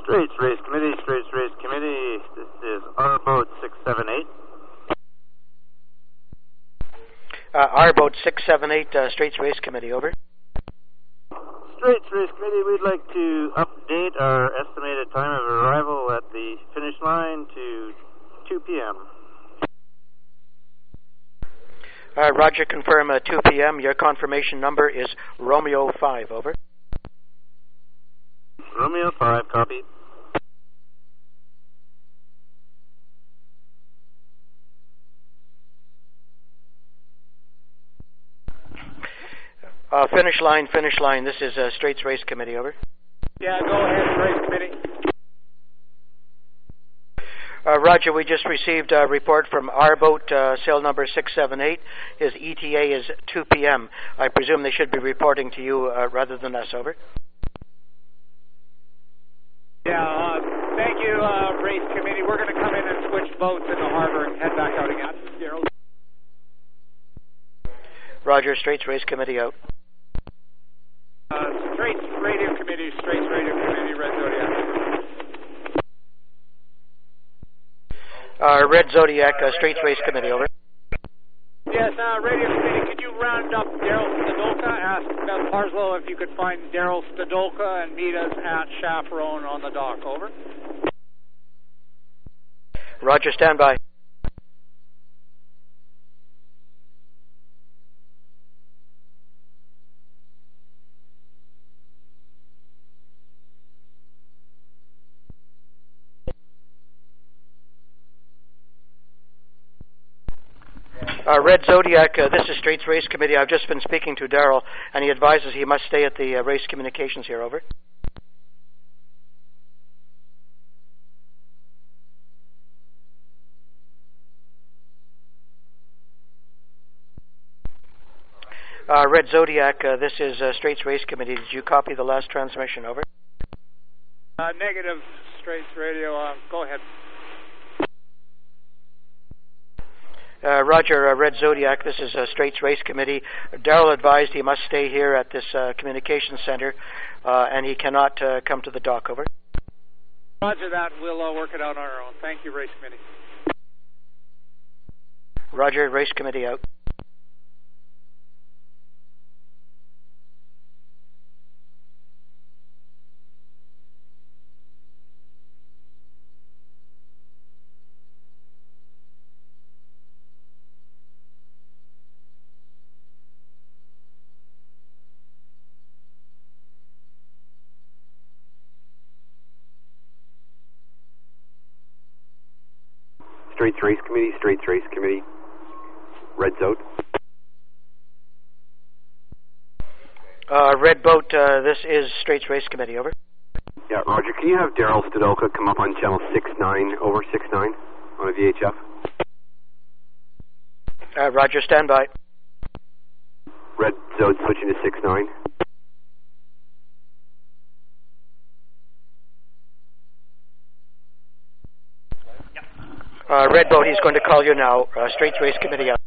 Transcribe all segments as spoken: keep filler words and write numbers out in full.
Straits Race Committee, Straits Race Committee. This is R boat six seven eight. Uh, R boat six seven eight, uh, Straits Race Committee, over. Straits Race Committee, we'd like to update our estimated time of arrival at the finish line to two p.m. Uh, Roger, confirm uh, two p.m. Your confirmation number is Romeo five, over. Romeo five, copy. Uh, finish line, finish line. This is uh, Straits Race Committee, over. Yeah, go ahead, Race Committee. Uh, Roger, we just received a report from our boat, uh, sail number six seven eight. His E T A is two p.m. I presume they should be reporting to you uh, rather than us, over. Yeah, uh, thank you, uh, Race Committee. We're going to come in and switch boats in the harbor and head back out again. Zero. Roger, Straits Race Committee out. Uh, Straits Radio Committee, Straits Radio Committee, Red Zodiac. Uh, Red Zodiac, uh, Straits Race Committee, over. Yes, uh, Radio Committee, could you round up Daryl Stadolka? Ask Beth Parslow if you could find Daryl Stadolka and meet us at Chaperone on the dock, over. Roger, stand by. Uh, Red Zodiac, uh, this is Straits Race Committee. I've just been speaking to Daryl, and he advises he must stay at the uh, race communications here, over. Uh, Red Zodiac, uh, this is uh, Straits Race Committee. Did you copy the last transmission, over? Uh, negative, Straits Radio. Uh, go ahead. Uh, Roger, uh, Red Zodiac, this is uh, Straits Race Committee. Daryl advised he must stay here at this uh, communications center, uh, and he cannot uh, come to the dock, over. Roger that. We'll uh, work it out on our own. Thank you, Race Committee. Roger, Race Committee out. Straits Race Committee, Straits Race Committee, Red Zode. Uh, Red Boat, uh, this is Straits Race Committee, over. Yeah, Roger, can you have Daryl Stadolka come up on channel six nine, over six nine, on a V H F? Uh, Roger, stand by. Red Zode switching to six nine. Uh, Red Boat, he's going to call you now. Uh, Straits Race Committee out.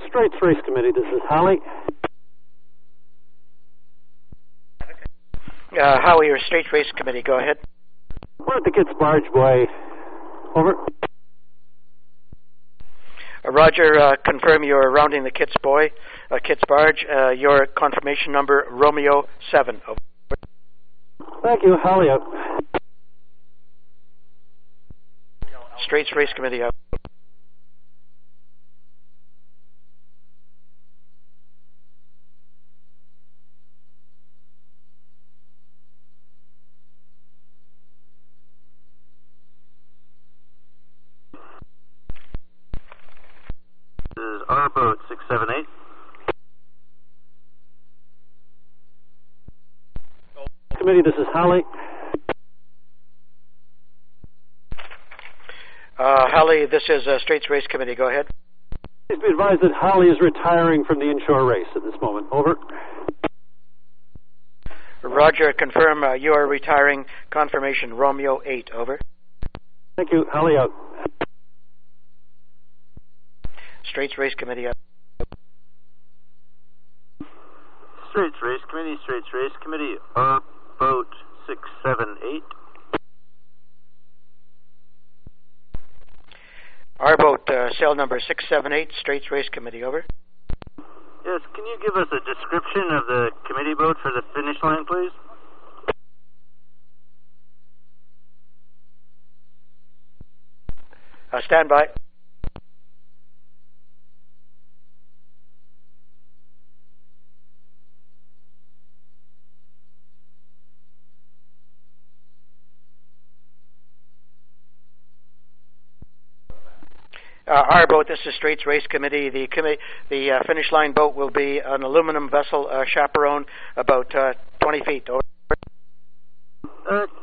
Straits Race Committee, this is Holly. Uh, Howie, your Straits Race Committee, go ahead. We're at the Kitts Barge, boy. Over. Uh, Roger, uh, confirm you're rounding the Kitts Boy, uh, Kitts Barge. Uh, your confirmation number, Romeo seven. Over. Thank you, Holly out. Straits Race Committee out. This is our boat six seven eight. Committee, this is Holly. Uh, Holly, this is uh, Straits Race Committee. Go ahead. Please be advised that Holly is retiring from the inshore race at this moment. Over. Roger, confirm uh, you are retiring. Confirmation, Romeo eight. Over. Thank you, Holly out. Straits Race Committee out. Straits Race Committee, Straits Race Committee, our boat six seven eight. Our boat, uh, cell number six seven eight, Straits Race Committee, over. Yes, can you give us a description of the committee boat for the finish line, please? Uh, stand by. Uh, our boat, this is Straits Race Committee. The commi- the uh, finish line boat will be an aluminum vessel, uh, Chaperone, about uh, twenty feet. Over. Uh,